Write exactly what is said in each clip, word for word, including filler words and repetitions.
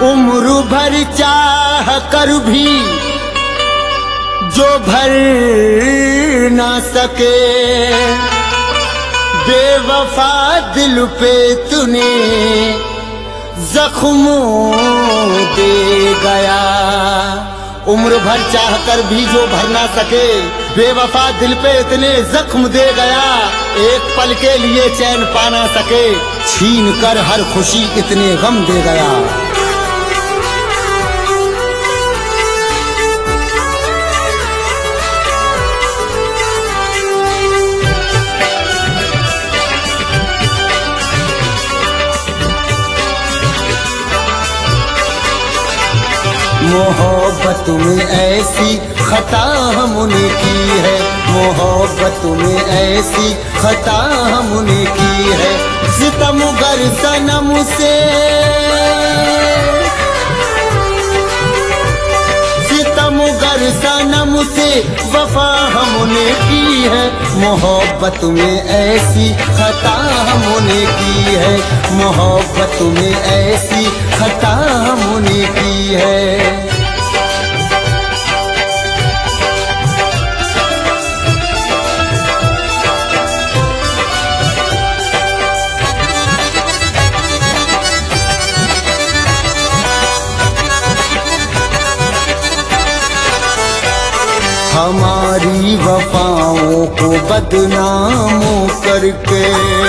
उम्र भर चाह कर भी जो भर ना सके, बेवफा दिल पे तूने जख्मों दे गया। उम्र भर चाह कर भी जो भर ना सके, बेवफा दिल पे इतने जख्म दे गया। एक पल के लिए चैन पा ना सके, छीन कर हर खुशी इतने गम दे गया। मोहब्बत में ऐसी खता हमने की है, मोहब्बत में ऐसी खता हमने की है। सितमगर सनम से सितमगर सनम से वफा हमने की है। मोहब्बत में ऐसी खता हमने की है, मोहब्बत में ऐसी खता हमने की है। हमारी वफाओं को बदनाम करके,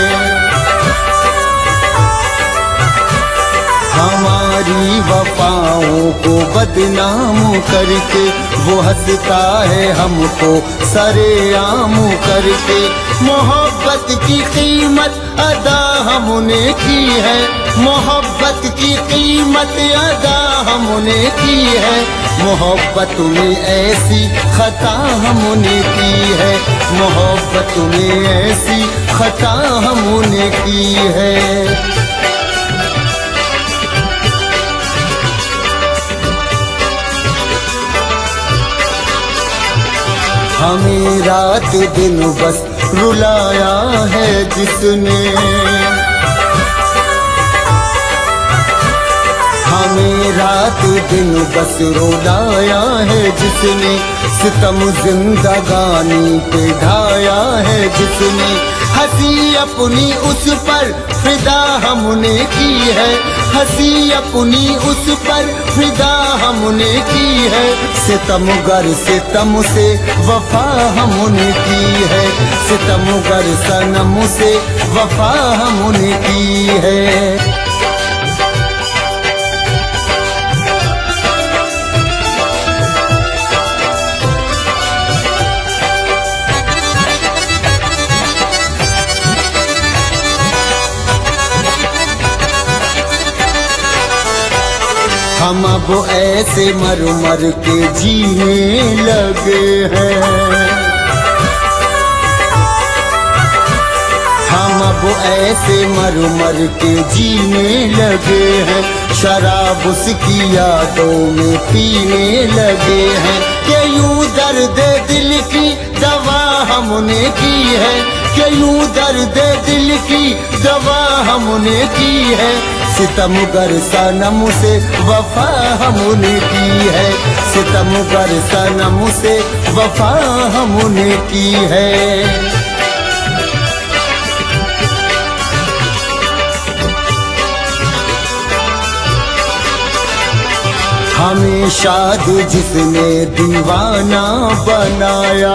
हमारी वफाओं को बदनाम करके, वो हंसता है हमको सरेआम करके। मोहब्बत की कीमत अदा हमने की है, मोहब्बत की कीमत अदा हमने की है। मोहब्बत में ऐसी खता हमने की है, मोहब्बत में ऐसी खता हमने की है। हमें रात दिन बस रुलाया है जिसने, हमें रात दिन बस रुलाया है जिसने। सितम जिंदगानी पे ढाया है जिसने। हंसी अपनी उस पर फिदा हमने की है, हंसी अपनी उस पर फिदा हमने की है। सितमगर सितम से वफा हमने की है, सितमगर सनम से वफा हमने की है। हम अब ऐसे मर मर के जीने लगे हैं, हम अब ऐसे मर मर के जीने लगे हैं। शराब उसकी यादों में पीने लगे हैं, कि यूं दर्द दिल की दवा हमने की है, कि यूं दर्द दिल की दवा हमने की है। सितमगर सनम से वफा हमने की है, सितमगर सनम से वफा हमने की है। हमें शाद जिसने दीवाना बनाया,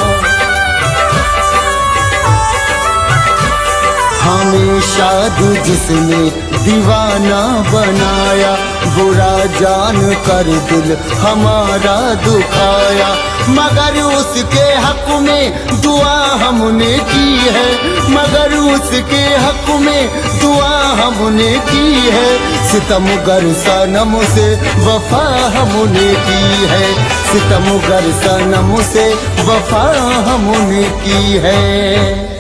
हमें शाद जिसने दीवाना बनाया। बुरा जान कर दिल हमारा दुखाया, मगर उसके हक में दुआ हमने की है, मगर उसके हक में दुआ हमने की है। सितमगर सनम से वफा हमने की है, सितमगर सनम से वफा हमने की है।